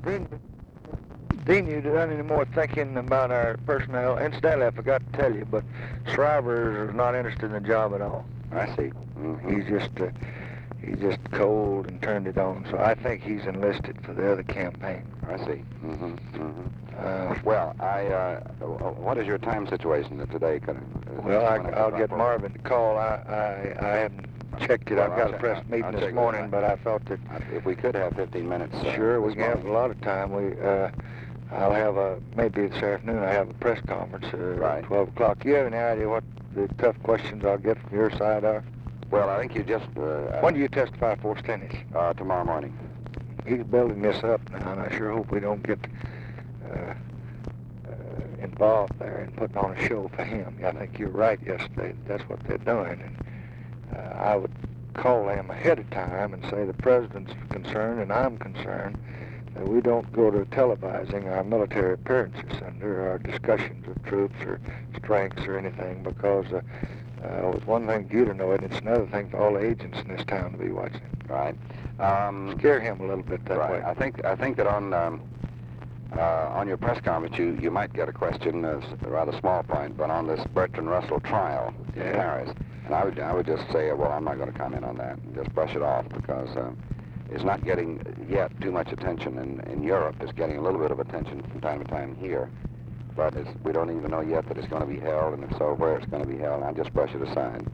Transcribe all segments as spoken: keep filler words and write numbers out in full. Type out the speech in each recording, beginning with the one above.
Dean, Dean, you done any more thinking about our personnel? Incidentally, I forgot to tell you, but Shriver is not interested in the job at all. I see. Mm-hmm. He's just uh, he's just cold and turned it on. So I think he's enlisted for the other campaign. I see. Mm-hmm. Mm-hmm. Uh, well, I. Uh, what is your time situation today? Can, uh, well, I, I'll get proper? Marvin to call. I I, I haven't checked it. Well, I've got I'll a press check, meeting I'll this check morning, that. but I felt that if we could have fifteen minutes. Uh, sure, we this can have morning. a lot of time. We uh, I'll have a maybe this afternoon. I have a press conference uh, right. at twelve o'clock. Do you have any idea what the tough questions I'll get from your side are? Well, I think you just. Uh, when do you testify for Stennis? Uh, tomorrow morning. He's building this up now, and I sure hope we don't get uh, uh, involved there in putting on a show for him. I think you're right yesterday. That's what they're doing. And uh, I would call them ahead of time and say the president's concerned and I'm concerned that we don't go to televising our military appearances under our discussions of troops or strengths or anything, because uh, uh, it's one thing for you to know it, and it's another thing for all the agents in this town to be watching it. Right. Um, Scare him a little bit that right. way. I think I think that on um, uh, on your press conference you, you might get a question, uh, a rather small point, but on this Bertrand Russell trial in Yeah. Paris. And I would I would just say, well, I'm not going to comment on that. Just brush it off, because uh, it's not getting yet too much attention in, in Europe. It's getting a little bit of attention from time to time here, but it's, we don't even know yet that it's going to be held, and if so, where it's going to be held. I'll just brush it aside.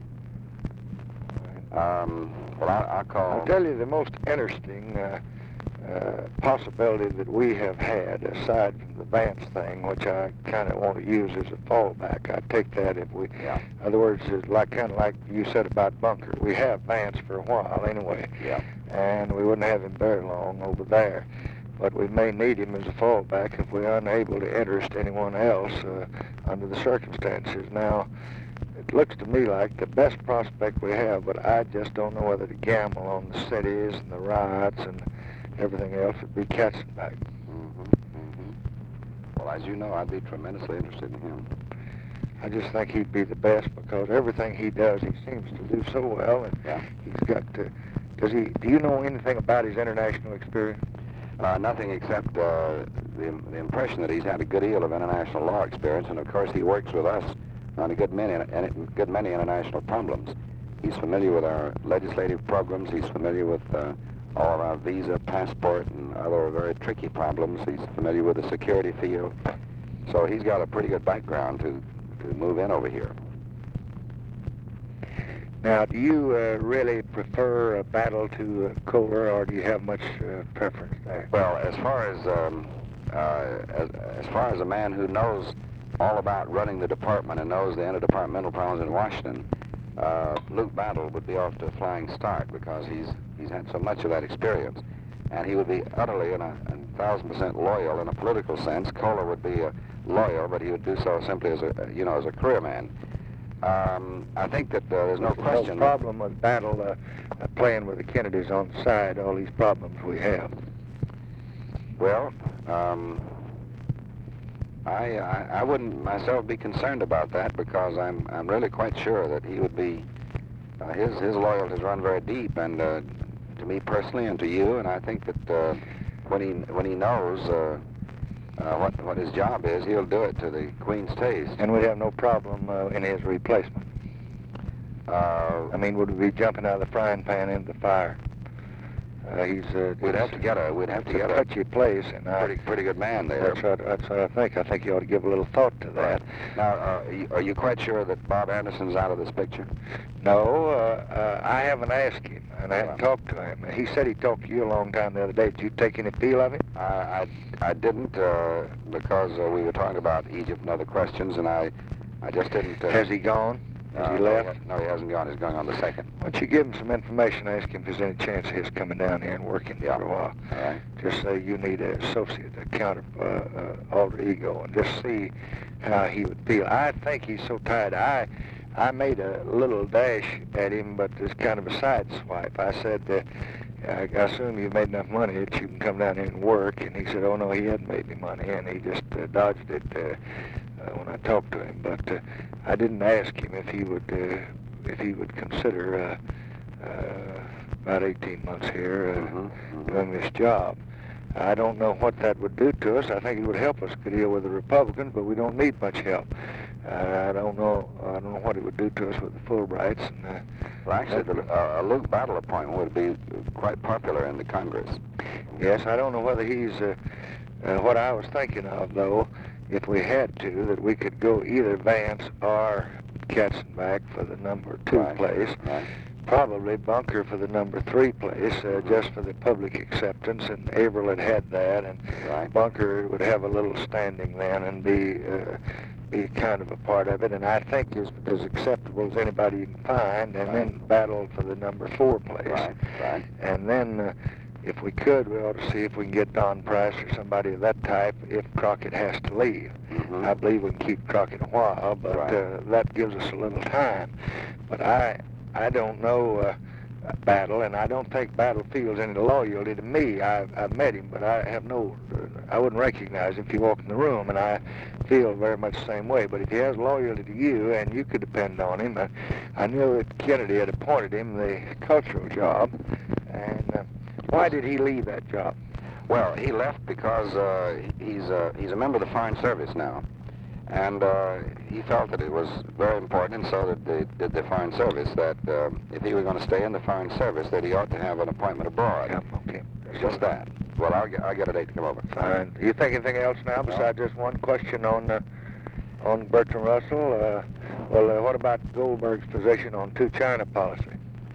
Um, well, I'll, I'll call. I'll tell you the most interesting uh, uh, possibility that we have had, aside from the Vance thing, which I kind of want to use as a fallback. I take that if we, Yeah. in other words, it's like kind of like you said about Bunker. We have Vance for a while anyway, Yeah. and we wouldn't have him very long over there. But we may need him as a fallback if we're unable to interest anyone else uh, under the circumstances. Now, it looks to me like the best prospect we have, but I just don't know whether to gamble on the cities and the riots and everything else would be Katzenbach. Mm-hmm, mm-hmm. Well, as you know, I'd be tremendously interested in him. I just think he'd be the best, because everything he does, he seems to do so well, and yeah. he's got to. Does he? Do you know anything about his international experience? Uh, nothing except uh, the, the impression that he's had a good deal of international law experience, and of course he works with us on a good many, and a good many international problems. He's familiar with our legislative programs. He's familiar with uh, all of our visa, passport, and other very tricky problems. He's familiar with the security field. So he's got a pretty good background to, to move in over here. Now, do you uh, really prefer a battle to uh, Kohler, or do you have much uh, preference there? Well, as far as, um, uh, as as far as a man who knows all about running the department and knows the interdepartmental problems in Washington, uh, Luke Battle would be off to a flying start, because he's he's had so much of that experience, and he would be utterly and a, a thousand percent loyal in a political sense. Kohler would be a loyal, but he would do so simply as a you know as a career man. Um, I think that uh, there's no question. No problem with Battle uh, uh, playing with the Kennedys on the side. All these problems we have. Well, um, I, I I wouldn't myself be concerned about that, because I'm I'm really quite sure that he would be. Uh, his his loyalties run very deep, and uh, to me personally, and to you, and I think that uh, when he when he knows. Uh, Uh, what, what his job is, he'll do it to the Queen's taste. And we'd have no problem uh, in his replacement. Uh, I mean, would we be jumping out of the frying pan into the fire? Uh, he's. Uh, we'd have to get a. We'd have to get a touchy place, and pretty I, pretty good man there. That's what, that's what I think. I think you ought to give a little thought to that. Right. Now, uh, are, you, are you quite sure that Bob Anderson's out of this picture? No, uh, uh, I haven't asked him, and I haven't Well. talked to him. He said he talked to you a long time the other day. Did you take any feel of him? I I, I didn't uh, because uh, we were talking about Egypt and other questions, and I I just didn't. Uh, Has he gone? Has uh, he left? No, he hasn't gone. He's going on the second. Why don't you give him some information, ask him if there's any chance of his coming down here and working Yeah. for a while. All right. Just say you need an associate, a counter, uh, uh, alter ego, and just see how he would feel. I think he's so tired. I I made a little dash at him, but it's kind of a side swipe. I said, uh, I assume you've made enough money that you can come down here and work. And he said, oh, no, he hadn't made any money, and he just uh, dodged it uh, uh, when I talked to him. But uh, I didn't ask him if he would uh, if he would consider uh, uh, about eighteen months here uh, Mm-hmm, mm-hmm. doing this job. I don't know what that would do to us. I think it would help us to deal with the Republicans, but we don't need much help. Uh, I don't know. I don't know what it would do to us with the Fulbrights. And, uh, Well, actually, the, uh, a Luke Battle appointment would be quite popular in the Congress. yes, I don't know whether he's. Uh, uh, what I was thinking of, though, if we had to, that we could go either Vance or Katzenbach for the number two Right. place. Right. Probably Bunker for the number three place, uh, just for the public acceptance, and Averill had had that, and Right. Bunker would have a little standing then and be uh, be kind of a part of it, and I think is as acceptable as anybody you can find, and Right. then battle for the number four place. Right. Right. And then, uh, if we could, we ought to see if we can get Don Price or somebody of that type if Crockett has to leave. Mhm. I believe we can keep Crockett a while, but Right. uh, that gives us a little time. But I I don't know uh, Battle, and I don't think Battle feels any loyalty to me. I've, I've met him, but I have no, uh, I wouldn't recognize him if he walked in the room, and I feel very much the same way. But if he has loyalty to you, and you could depend on him, uh, I knew that Kennedy had appointed him the cultural job, and uh, why did he leave that job? Well, he left because uh, he's uh, he's a member of the Foreign Service now, and uh, he felt that it was very important, and so did the, did the Foreign Service, that uh, if he was going to stay in the Foreign Service, that he ought to have an appointment abroad. Yeah, okay. Just that. Well, I'll get, I'll get a date to come over. Fine. You think anything else now besides just one question on uh, on Bertrand Russell? Uh, well, uh, what about Goldberg's position on two-China policy?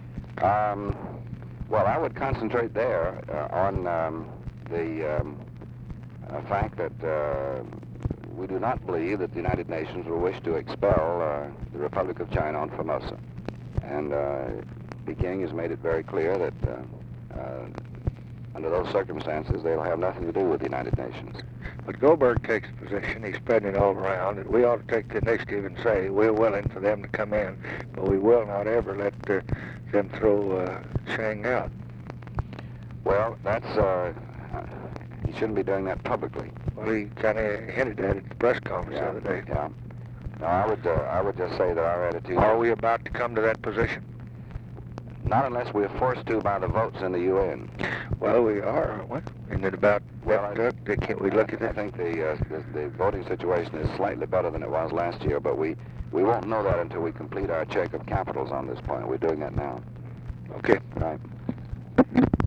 Um, well, I would concentrate there uh, on um, the um, uh, fact that uh, we do not believe that the United Nations will wish to expel uh, the Republic of China on Formosa. And uh, Peking has made it very clear that uh, uh, under those circumstances, they'll have nothing to do with the United Nations. But Goldberg takes the position, he's spreading it all around, that we ought to take the initiative and say we're willing for them to come in, but we will not ever let uh, them throw uh, Chang out. Well, that's, uh, he shouldn't be doing that publicly. Well, he kind of hinted at it at the press conference Yeah, the other day. yeah. No, I would, uh, I would just say that our attitude... Are we about to come to that position? Not unless we're forced to by the votes in the U N. Well, we are, aren't we? Isn't it about Well, left I- up? Can't we look I, at I that? think the, uh, the the voting situation is slightly better than it was last year, but we, we won't know that until we complete our check of capitals on this point. We're doing that now. Okay. Right.